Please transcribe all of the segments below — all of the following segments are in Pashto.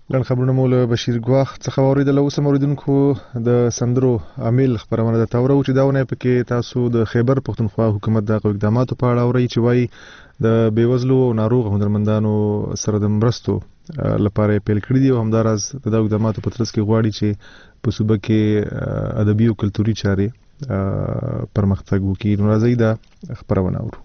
لن خبرونه مو له بشیر ګواخ څخه اوریدل. اوس موریدونکو د سندرو عامل خبرونه د تورو چې داونه پکې تاسو د خیبر پښتونخوا حکومت د اقداماتو په اړه اوري چې وایي د بیوزلو او ناروغ هنرمندانو سره د مرستو لپاره پیل کړی دی او همدارس د اقداماتو په ترڅ کې غواړي چې په صوبه کې ادبي او کلتوري چارې پرمختګ وکړي. نو راځي دا خبرونه اورو.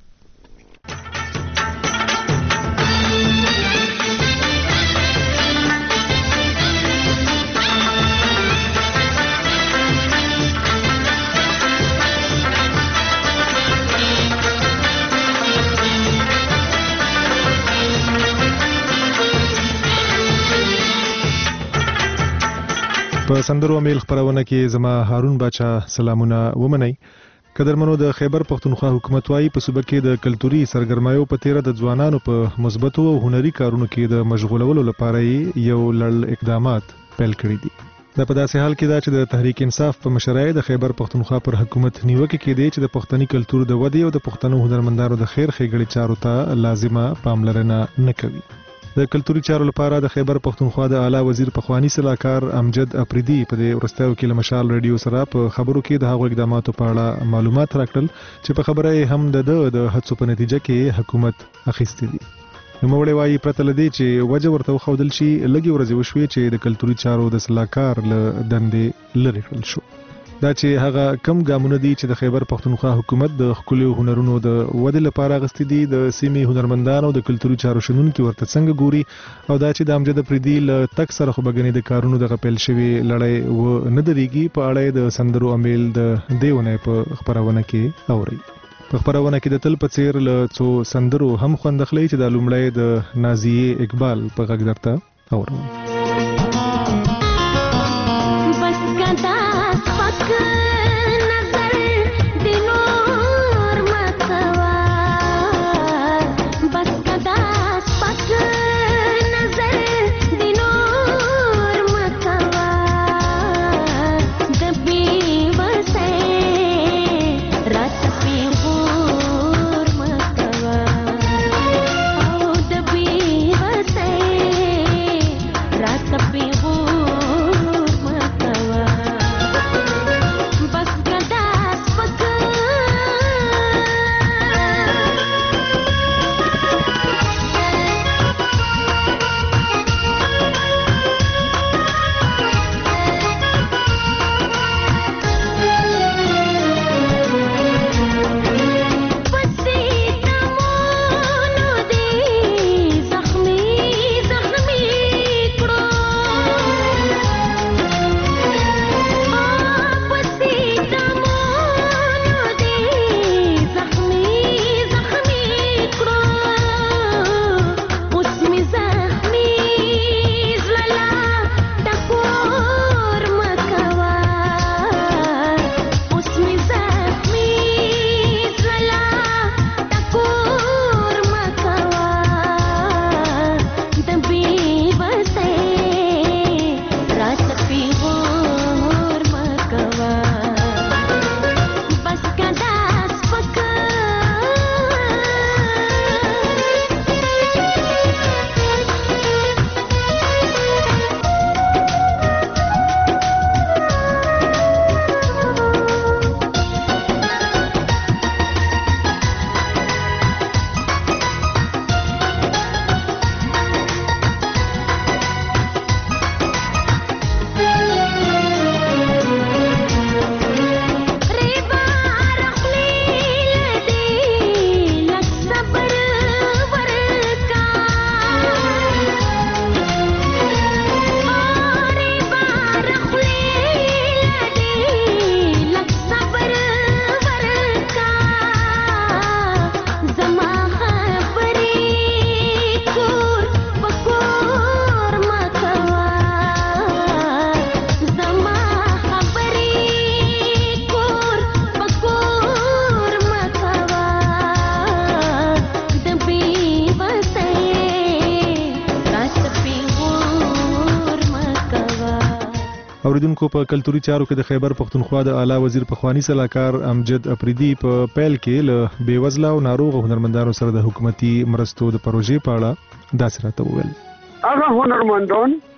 په سندرو عامل خبرونه کې زما هارون باچا سلامونه ومنئ. قدرمنو د خیبر پښتونخوا حکومت وايي په صوبه کې د کلتوري سرګرمیو په تیره د ځوانانو په مثبتو او هنري کارونو کې د مشغولولو لپاره یو لړ اقدامات پیل کړي دي. دا په داسې حال کې دا چې د تحریک انصاف په مشرۍ د خیبر پښتونخوا پر حکومت نیوکه کې دی چې د پښتني کلتور د ودې او د پښتنو هنرمندانو د خیر ښېګړې چارو ته لازمه پاملرنه نه کوي. د کلتوري چارو لپاره د خیبر پښتونخوا د اعلی وزیر پخوانی صلاحکار امجد افریدي په د ورستیو کې له مشال ریډیو سره په خبرو کې د هغو اقداماتو په اړه معلومات راکړل چې په خبره هم د هڅو په نتیجه کې حکومت اخیستې دي. نوموړی وايي پرته له دې چې وجه ورته وښودل شي لږې ورځې وشوې چې د کلتوري چارو د صلاحکار له دندې لرې کړل شو. دا چې هغه کم ګامونه دي چې د خیبر پښتونخوا حکومت د ښکلو هنرونو د ودې لپاره اخیستي دي، د سیمې هنرمندانو د کلتوري چارو شنونکي ورته څنګه ګوري، او دا چې د امجد افریدي له تک سره خو بګنې د کارونو دغه پیل شوي لړۍ و نه درېږي په اړه د سندرو عامل د دې اونۍ په خپرونه کې اورئ. په خپرونه کې د تل په څیر له څو سندرو هم خوند اخلئ چې د لومړی د نازیې اقبال په غږ درته اورم. اوریدونکو په کلتوري چارو کې د خیبر پښتونخوا د اعلی وزیر پخوانی صلاحکار امجد افریدي په پیل کې له بیوزله او ناروغ هنرمندانو سره د حکومتي مرستو د پروژې په اړه داسې راته وویل. هغه هنرمندان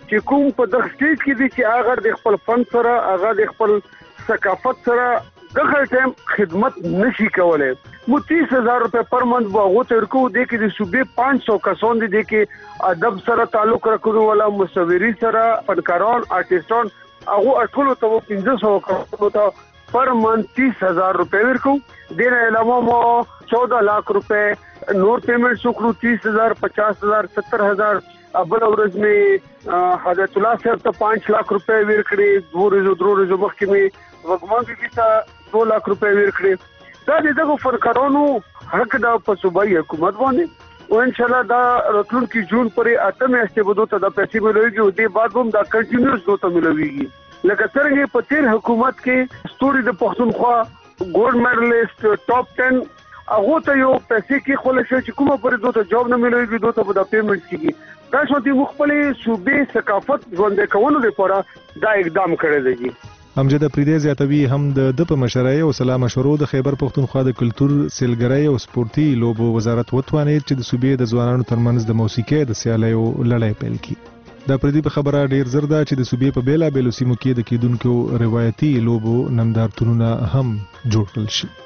چې کوم په دغه سټیج کې دي چې هغه د خپل فن سره هغه د خپل ثقافت سره دغه ټایم خدمت نشي کولای. مو 30,000 روپے پر منث وغه تر کو د کې د صوبې 500 کسان دي کې ادب سره تعلق رکھنو والا مصوري سره فنکاران آرټیستان هغه ټول ته 1500 کسان ته پر منث 30,000 روپے ورکو. دین علاوه مو 14 लाख रुपए नोर पेमेंट सुखरू 30,000 50,000 70,000 अबल औरज में हजरतुल्लाह साहब तो 5 लाख रुपए वीरखड़े दो मखी में वगमान की किसा 2 लाख रुपए वीरखड़े दा दे फनकारों हक दा सूबाई हुकूमत बांधे और इंशाल्लाह दा रतलुन की जून पर आतम हफ्ते बदो ता पैसे मिलेगी और दे बाद हम दा कंटिन्यूस दो ता मिलेगी. लगा सरंगे पतेर हुकूमत के स्टोरी द Pakhtunkhwa gold medalist top 10 هغه ته یو پیسې کې خو له چې کومه پرې دوته جواب نه ملوي دوته به د پیمنټ کیږي. دا شوتي مخبلې صوبې ثقافت ژوندې کولو لپاره دا اقدام کړی دی. امجد پریدي زیاتوي هم د په مشرۍ او سلام مشورو د خیبر پختونخوا د کلچر سیلګرۍ او سپورتي لوبو وزارت وتوانید چې د صوبې د ځوانانو ترمنځ د موسیقۍ د سیالیو لړۍ پیل کړي. دا پریدي په خبره ډیر زر ده چې د صوبې په بیلا بیلو سیمو کې د کیدونکو روایتي لوبو نندارتونونه هم جوړ کړل شي.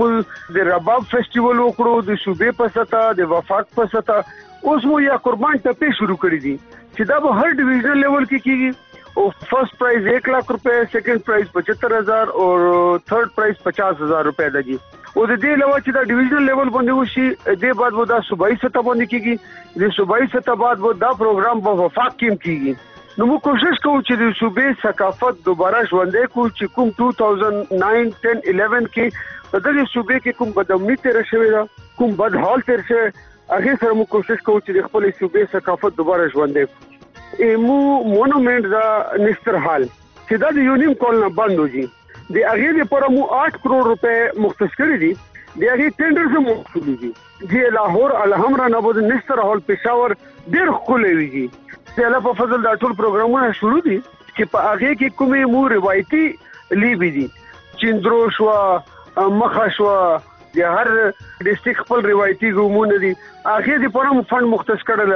د رباب فیسټیوال وکړو د صوبې په سطح د وفاق په سطح اوس مو یا قربان ټپې شروع کړې دي چې دا به هر ډیویژنل لیول کې کیږي او فرست پرائز 1 lakh रुपए सेकंड प्राइज 75,000 और थर्ड प्राइज 50,000 रुपए دی او د دې علاوه چې دا ډیویژنل لیول باندې وشي د بعد ودا صوبایي سطح باندې کیږي د صوبایي سطح بعد ودا پروګرام په وفاق کې کیږي. نو موږ کوشش کوو چې د صوبې ثقافت دوباره ژوندې کړو چې کوم 2009 10 11 کې په دغه صوبې کې کوم بدامني تیر شوی دا کوم بد حال تیر شوی هغه سره موږ کوشش کوو چې د خپل صوبې ثقافت دوباره ژوندې کړو. مو مونومنت دا نستر حال چې دا د یونیم کول نه بند وږي د هغه لپاره مو 8 کروڑ روپے مختص کړی دي د هغه ټینډر سم موصول دي چې لاهور الحمرا نبود نستر حال پېښور ډېر خولې ویږي. د الله په فضل دا ټول پروګرامونه شروع دي چې په هغه کې کومې مو روایتي لیبي دي چندرو شو مخه شو د هر ډیسټریکټ خپل روایتي ګومونه دي هغه د پرم فند مختص کړل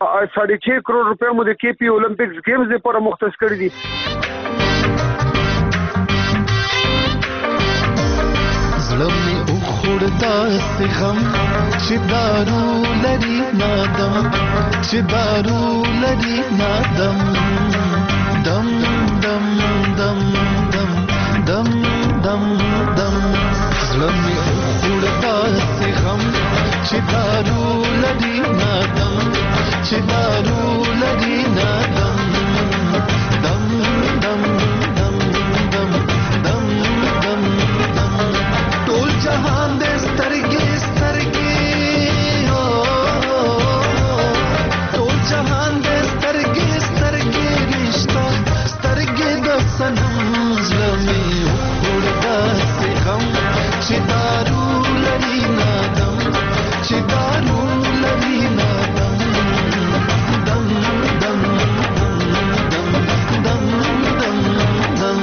6.5 کروڑ روپے مو د کې پی اولمپکس گیمز لپاره مختص کړی دي. زلمي اخوردا سغم چدارو لري نادم چدارو لري نادم دم دم دم دم دم دم دم زلمي اخوردا سغم چدارو لري نادم چدارو لري نادم دم دم دم دم دم دم دم ټول جهان دې سترګې سترګې هو ټول جهان دې سترګې سترګې رښتا سترګې د سنم زلمي وړدا سي غم چې دارو لري نادم چې دارو لري نادم دم دم دم دم دم دم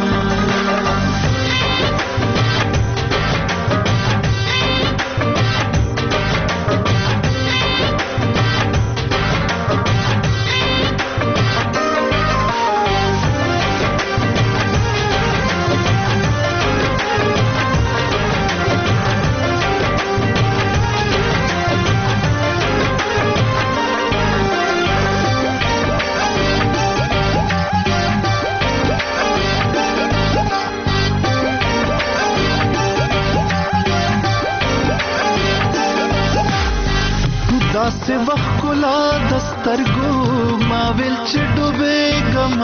داسې وخت کولا دسترګو ما ویل چې ډوبېږم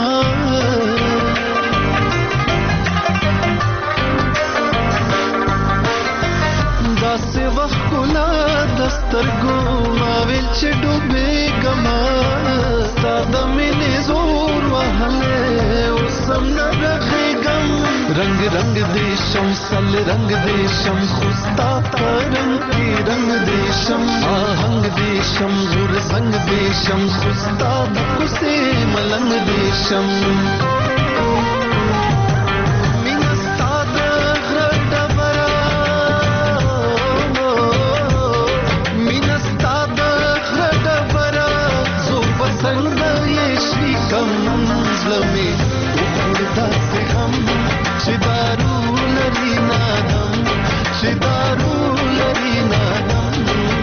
داسې وخت کولا دسترګو ما ویل چې ډوبېږم ستا د مینې زور وهلی اوس هم نه رغېږم رنگ رنگ دیشم سل رنگ دیشم خوستا رنگ کی رنگ دیشم آهنگ دیشم زور زنگ دیشم خوستا دکوسی ملنگ دیشم مینستا دغر ڈبرا مینستا دغر ڈبرا زو پسند یشی کم می وګړه سه هم شدارو لري نادم شدارو لري نادم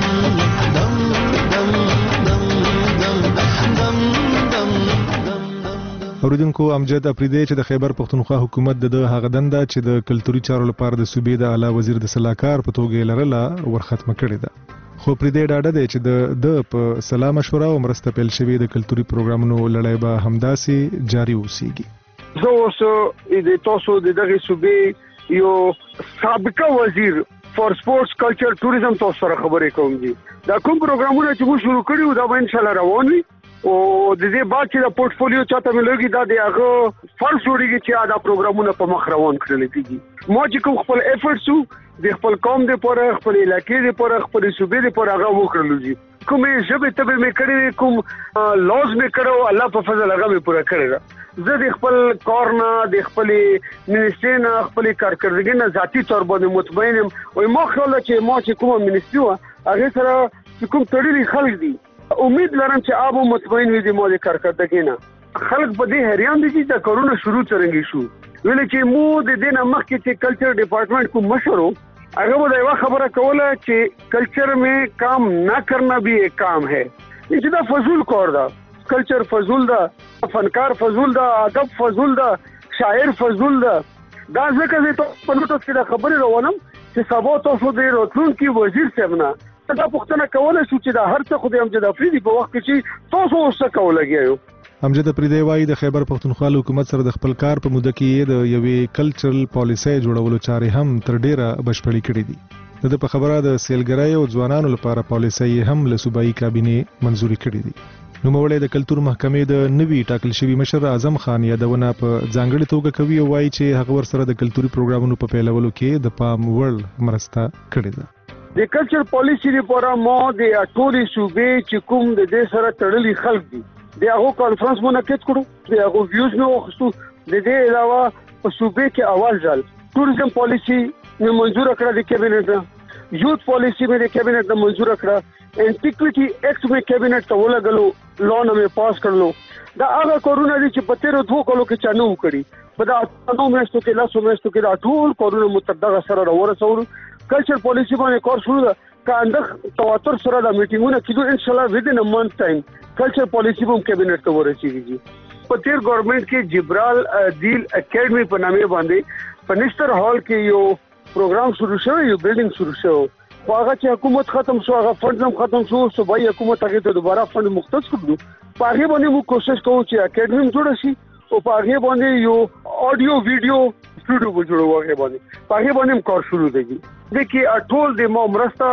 دم دم دم دم دم دم دم اوریدونکو امجد افریدی چې د خیبر پښتونخوا حکومت د هغه دنده چې د کلتوري چارو لپاره د صوبې د اعلی وزیر د صلاحکار په توګه لرله ورختمه کړې ده خو پریدی ډاډه دی چې د په سلام مشوره او مرسته پیل شوی د کلتوري پروګرامونو لړۍ به همداسې جاری اوسیږي زه اوس د تاسو د دغه صوبې یو سابقه وزیر فور سپورتس کلچر ټوریزم تاسو سره خبرې کوم دي دا کوم پروګرامونه چې موږ شروع کړیو دا به ان شاء الله روان وي او د دې بعد چې د پورټفولیو چاته ملوي دا د هغه فرض جوړیږي چې دا پروګرامونه په مخ روان کړل کیږي ما چې کوم خپل ایفورټس د خپل قوم د پوره خپل علاقې د پوره خپل صوبې د پوره هغه وکړل دي کومې ژبه ته مې کړې کوم لوز مې کړو الله په فضل هغه مې پوره کړی زه د خپل کارنا د خپل منیسټری نه خپل کارکړدګي نه ذاتی تور باندې مطمئن یم او ما خیال چې ما چې کوم منیسټری و هغه سره کوم تړلي خلک دي امید لرم چې ابو مطمئن وي د مو د کارکړدګي نه خلک په دې حیران دي چې دا کارونه شروع څنګه شو ویل چې مو د دینه مخکې چې کلچر ډپارټمنټ کوم مشورو هغه به یو خبره کوله چې کلچر میں کام نہ کرنا بھی ایک کام ہے چې دا فضول کار ده کلچر فضول ده فنکار فضول ده ادب فضول ده شاعر فضول ده دا ځکه چې په نوټس کې دا خبره روانم چې سبا تاسو د راتلونکي وزیر صاحب نه دا پوښتنه کوله چې دا هر څه خو د امجد افریدي په وخت کې تاسو اوسه کولګیو امجد افریدی وايي د خیبر پښتونخوا حکومت سره د خپل کار په موده کې د یوې کلچرل پالیسي جوړولو چارې هم تر ډیره بشپړې کړې دي د په خبره د سیلګرۍ او ځوانانو لپاره پالیسي هم له صوبایي کابینه منزوري کړې دي نو مولې د کلتور محکمې د نوي ټاکل شوی مشر اعظم خان یادونه په ځانګړي توګه کوي او وايي چې هغه ورسره د کلتوري پروګرامونو په پیلولو کې د پام وړ مرسته کړې ده د کلچر پالیسي لپاره مو د ټولي صوبې چې کوم د دې سره تړلي خلک دي د هغه کانفرنس منعقد کړو د هغه ویوز نو خصوص د دې علاوه په صوبې کې اول ځل ټوریزم پالیسي نو منزور کړه د کابینټ یوث پالیسي مې د کابینټ نه منزور کړه انټیکویټي ایکټ مې کابینټ ته ولګلو لون مې پاس کړلو دا هغه کورونه دي چې په 13 کالو کې چانو وکړي په دا 9 میاشتو کې 10 میاشتو کې دا ټول کورونه متدغه سره ورسول کلچر پالیسي باندې کار شروع ده کاندخ تواتر سره د میټینګونو کېدو ان شاء الله ودین ا منث ټایم کلچر پالیسي هم کابینټ ته ورسیږي په تیر ګورنمنت کې جبرال دیل اکیډمي په نامه باندې پنشتر هال کې یو پروګرام شروع شو یو بلډینګ شروع شو هغه چې حکومت ختم شو هغه فند هم ختم شو صوبایي حکومت هغه ته دوباره فند مختص کړو په هغه باندې موږ کوشش کوو چې اکیډمي جوړ شي او په هغه باندې یو اډیو ویډیو سټوډیو جوړو هغه باندې په هغه باندې کار شروع دی دغه ټول د مو مرسته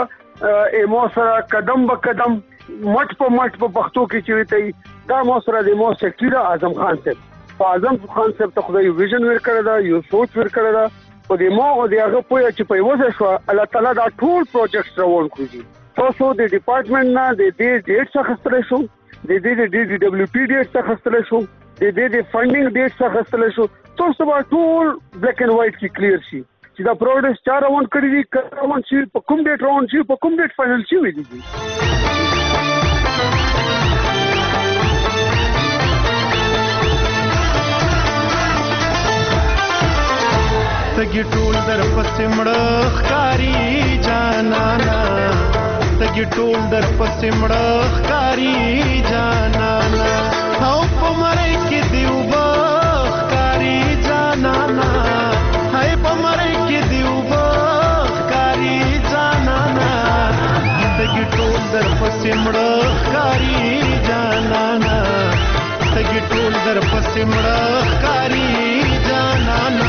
مو سره قدم به قدم مټ په پښتو کې چويته دا مو سره د مو سکتور اعظم خان صاحب اعظم خان صاحب ته خدای ویژن ورکړی دا یو سوچ ورکړی دا په دې مو او دغه پوهه چې په وځه شو الله تعالی دا ټول پروجیکټ روان کړی تاسو د ډپارټمنټ نه د دې ډیټ څخه خستل شو د دې DWP ډیټ څخه خستل شو د دې فندینګ ډیټ څخه خستل شو تاسو به ټول بلیک اینڈ وایټ کې کلیر شي چې دا پروډکټ 4 راوند کړی دي روان شي په کوم ډیټ روان شي په کوم ډیټ فائنل شي وي دي تګي ټول در پسې مړه ښکاری جانانا تګي ټول در پسې مړه ښکاری جانانا او په مړی کې دیو با ښکاری جانانا هاي په مړی کې دیو با ښکاری جانانا تګي ټول در پسې مړه ښکاری جانانا تګي ټول در پسې مړه ښکاری جانانا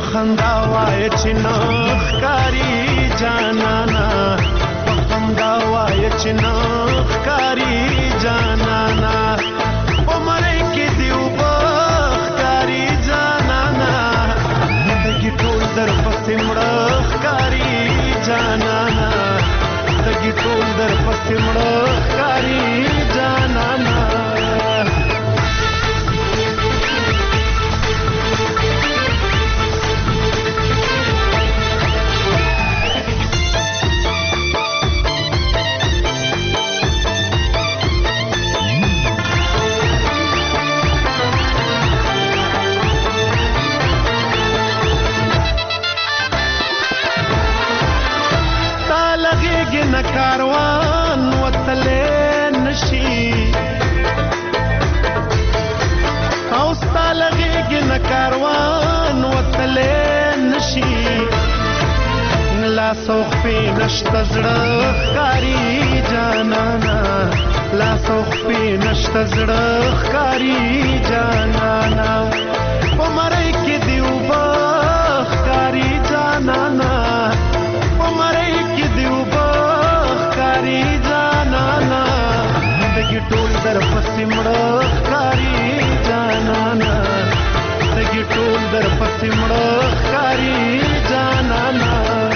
خندا وای چې نخ کاری جانانا په خندا وای چې نخ کاری جانانا په مړی کې دیو بخ کاری جانانا دګي ټول در پسې مړخ کاری جانانا دګي ټول در پسې مړخ کاری جانانا کاروان وتلې نشي او ستالغېږي نه کاروان وتلې نشي لاس او خپې نشته زړه ښکاري جانانا لاس او خپې نشته زړه ښکاري جانانا په مرۍ کې دې اوبه ښکاري جانانا په مرۍ کې دې اوبه ښکاري جانانا دګي ټول در پسې مړه ښکاري جانانا دګي ټول در پسې مړه ښکاري جانانا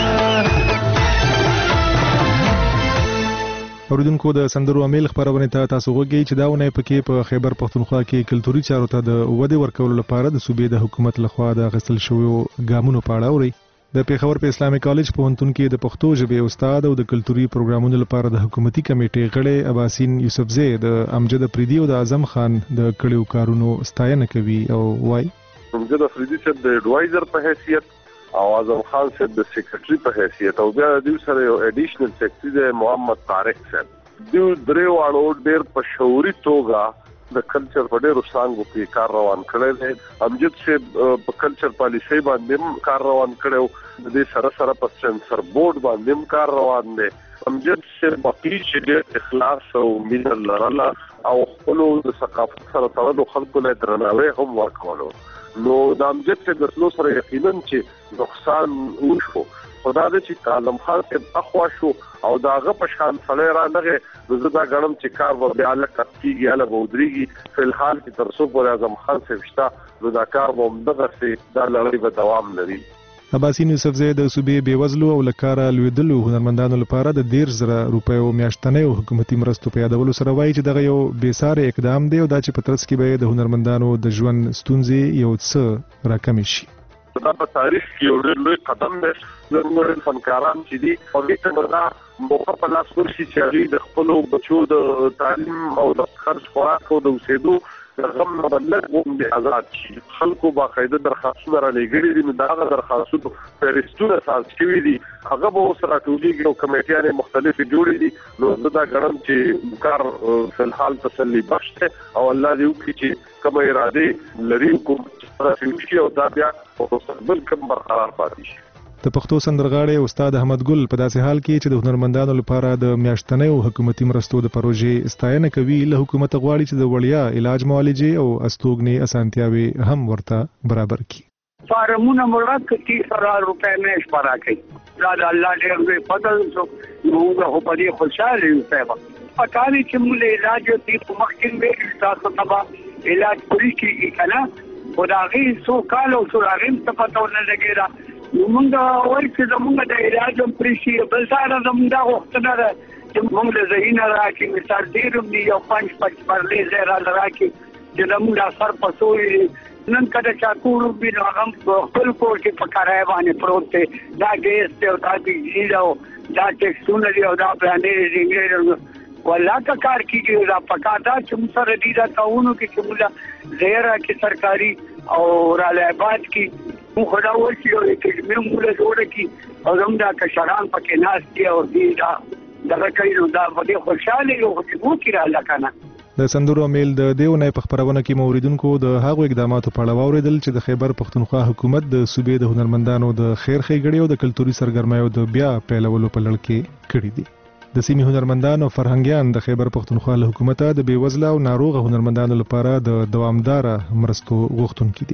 اوریدونکو د سندرو امیل خبرونه ته تاسو وګورئ چې دا ونه پکې په خیبر پختونخوا کې کلتوري چارو ته د ودې ورکولو لپاره د صوبې د حکومت لخوا د غسل شویو ګامونو په اړه اوري د پیښور په اسلامي کالج پوهنتون کې د پښتو ژبې استاد او د کلتوري پروګرامونو لپاره د حکومتي کمیټې غړی اباسین یوسفزی د امجد افریدي او د اعظم خان د کړیو کارونو ستاینه کوي او وایي امجد افریدي چې د ایڈوایزر په حیثیت او اعظم خان صاحب د سیکریټري په حیثیت او بیا د سره یو اډیشنل سیکریټري د محمد طارق صاحب دوی درې واړو ډېر په شعوري توګه د کلچر په ډېرو څانګو کې کار روان کړی دی امجد صاحب په کلچر پالیسۍ باندې کار روان کړی د دې سره په سنسر بورډ باندې کار روان دی امجد صاحب باقي چې ډېر اخلاص او مینه لرله او خپلو د ثقافت سره تړلو خلکو له درناوی هم ورکولو نو د امجد صاحب د تلو سره یقینا چې نقصان وشو خدا دې چې اعظم خان صاحب اخوا شو او داغه په شان سره را نغه زه دا غړم چې کار و بیا لکه کیږي اله بودريږي په الحال کې تر څو پر اعظم خان صاحب شتا نو دا کار هم دغه سي دا لړۍ به دوام لري اباسین یوسفزی د صوبې بیوزلو او لکاره لویدلو هنرمندانو لپاره د 1.5 روپیو میاشتنۍ حکومتي مرستو په یادولو سره وایي چې دغه یو بیساره اقدام دی او دا چې په ترڅ کې به د هنرمندانو د ژوند ستونزې یو څه راکمې شي دا په تاریخ کې یو ډېر لوی قدم دی زموږ فنکاران چې دي او دې ته موقع په لاس ورشي چې هغوی د خپلو بچو د تعلیم او د خرڅ خوراک او د اوسېدو غم نه بدلک غوندې آزاد شي خلکو باقاعده درخواستونه رالېږلي دي نو د هغه درخواستونو فهرستونه ساز شوي دي هغه به اوس راټولېږي او کمیټیانې مختلفې جوړې دي نو زه دا ګڼم چې کار فلحال تسلي بخش دی او الله دې وکړي چې کومه ارادې لري حکومت شي او دا بیا په مستقبل کې برقرار پاتې شي د پښتو سندرغاړي استاد احمد ګل په داسې حال کې چې د هنرمندانو لپاره د میاشتنیو حکومتي مرستو د پروژې ستاینه کوي له حکومت غواړي چې د وړیا علاج معالجې او استوګنې اسانتیاوي هم ورته برابر کړي فارمونه مراد کې 30,000 روپے مې شپارا کوي دا الله دې موږ فضل موږ هو په دې خوشاله یو صاحب پکاري چې موږ علاج دې په مخکې به تاسو تبا علاج پوری کیږي کنه خدای سو کال او سو راغیم ته پتو نه لګیرا موږ وایي چې زموږ د علاج پرې شي بل سره زموږ د وختونه چې موږ له ذهنه راکې مثال ډیروم دی یو 5 پرلې زهرا راکې چې زموږ اثر پسوي نن کله چا کوړو بي هغه خپل کور کې پکاره باندې پروت دی دا ګیس ته او دا بجلی او دا ټیکسونه دی او دا پلانې ریګر ولا کا کار کیږي دا پکاتا چې موږ سره دي دا تاونو کې چې موږ زهرا کې سرکاري او راله آباد کې مو خدا وایي چې موږ موږ جوړ کی او زموږ د کشران پکې ناس دي او دي دا دغه کوي دا په خوشاله یو چې مو کې را لکنه د سندرو میل د دیونه په خبرونه کې موریدونکو د هغو اقداماتو په اړه واوریدل چې د خیبر پختونخوا حکومت د صوبې د هنرمندانو د خیر ښېګړې او د کلتوري سرګرمیو د بیا پیلولو په لړ کې کړي دي د سیمې هنرمندان او فرهنګیان د خیبر پختونخوا له حکومت د بیوزله او ناروغه هنرمندانو لپاره د دوامدار مرستو غوښتونکي دي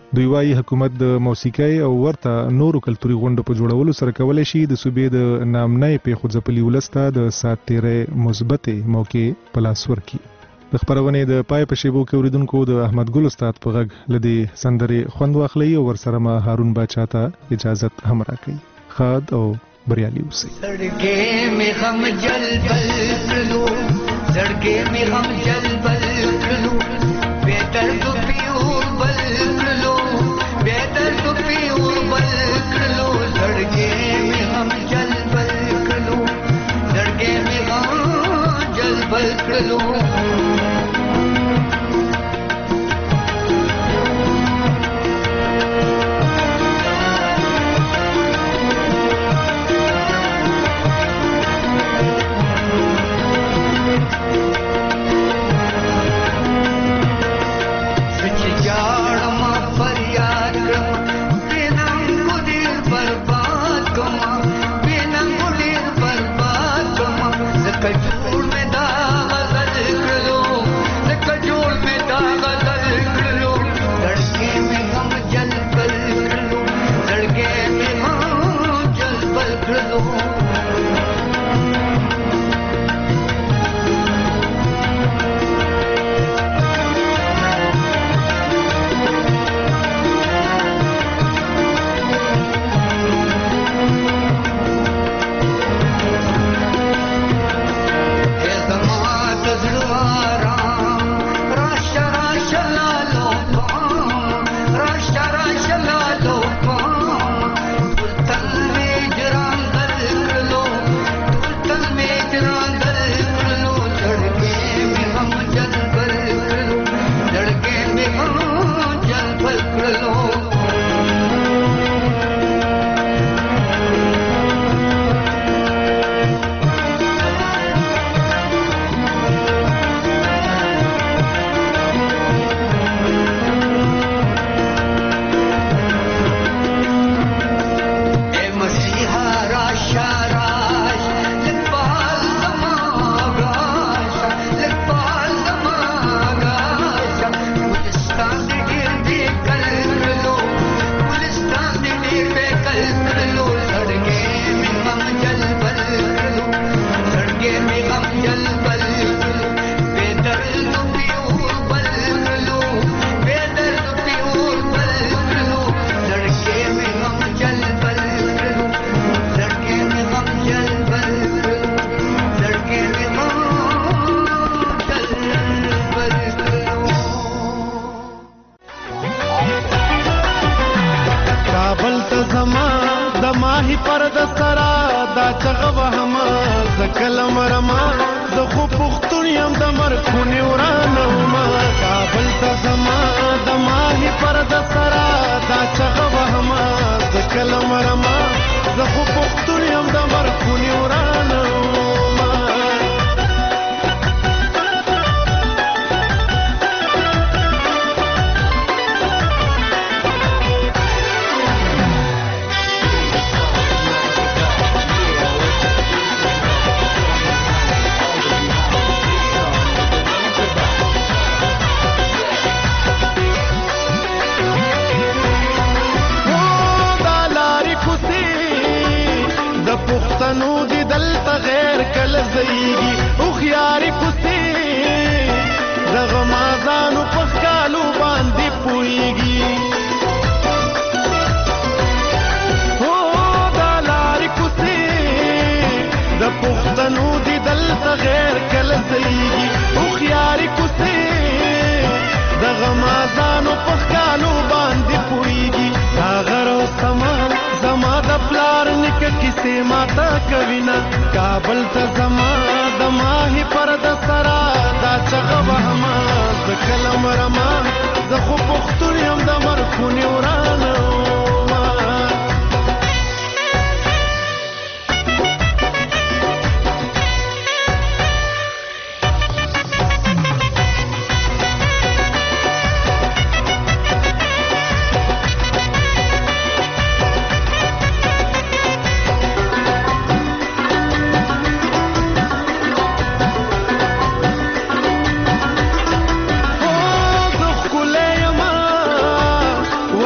دوی وايي حکومت د موسیقۍ او ورته نورو کلتوري غونډو په جوړولو سره کولی شي د صوبې د نامنۍ پیښو ځپلي ولس ته د سات تیرۍ مثبتې موقع په لاس ورکړي. د خپرونې د پای په شیبو کې اوریدونکو د احمد ګل استاد په غږ له دې سندرې خوند واخلئ او ورسره ما هارون باچا ته اجازت هم راکړئ. ښاد او بریالي اوسئ. سړکې مې غم جلبل کړلو، سړکې مې غم جلبل کړلو، بهتر تو پیور بل کړلو، بهتر تو پیور بل کړلو، سړکې مې غم جلبل کړلو، سړکې مې غم جلبل کړلو.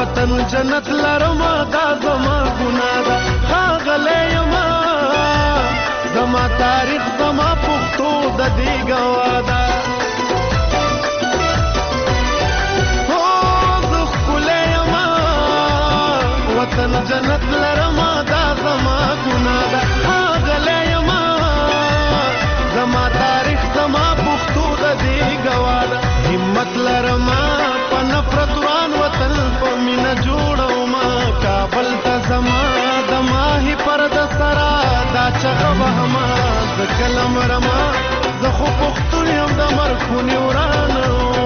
وطن جنت لرما دا زما ګنا ده ښاغلی یما زما تاریخ زما پښتو د دې ګوا ده زه ښکلی یما وطن جنت لرما دا زما ګنا ده ښاغلی یما زما تاریخ زما پښتو د دې ګوا ده همت لرما په نفرت وران وطن په مینه جوړوما کابل ته زما د ماهي پر د سرا دا چغه وهما زه کله مرما زه خو پښتون یم د مرخونې ورانه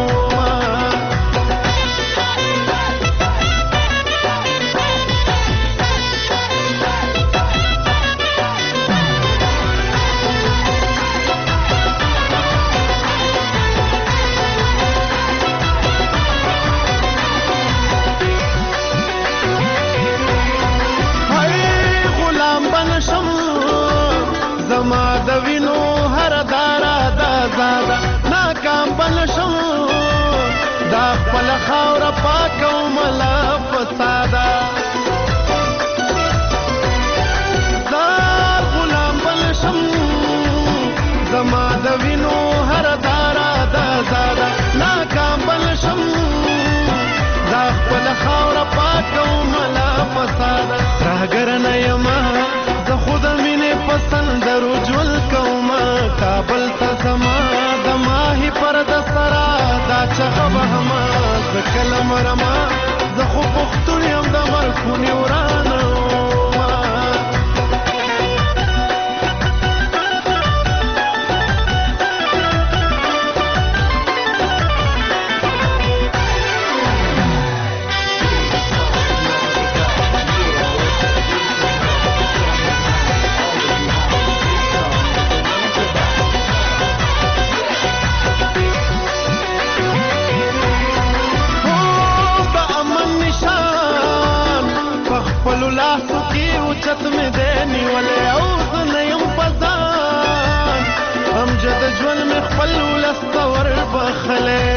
زما د وینو هر دارا دا زاده ناکام بنشم دا خپل خاوره پاکه ومله فساده زار غلام بنشم زما د وینو هر دارا دا زاده ناکام بنشم دا خپل خاوره پاکه ومله فساده راګر نه یمه زه خو د مینې په سندرو ژوند کومه کابل ته زما د ماهي پر د سرا دا چغه وهمه زه کله مرمه زه خو پښتون یم د مرخونې ورانه لاسو کې اوچت مې دی نیولی او زه نه یم په ځان امجد ژوند مې خپل ولس ته وربخلی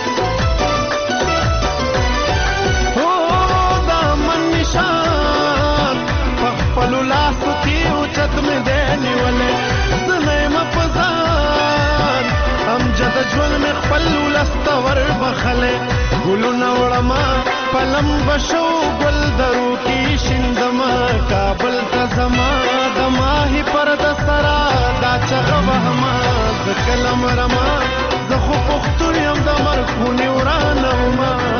د امن نشان په خپلو لاسو کې اوچت مې دی نیولی زه نه یم په ځان امجد ژوند مې خپل ولس ته وربخلی ګلونه وړمه پلم بشو ګل درو کې شندما کابل ته زما د ماهي پر د سرا دا چغه وهما زه کله مرما زه خو پښتون یم د مرخونې ورانه وما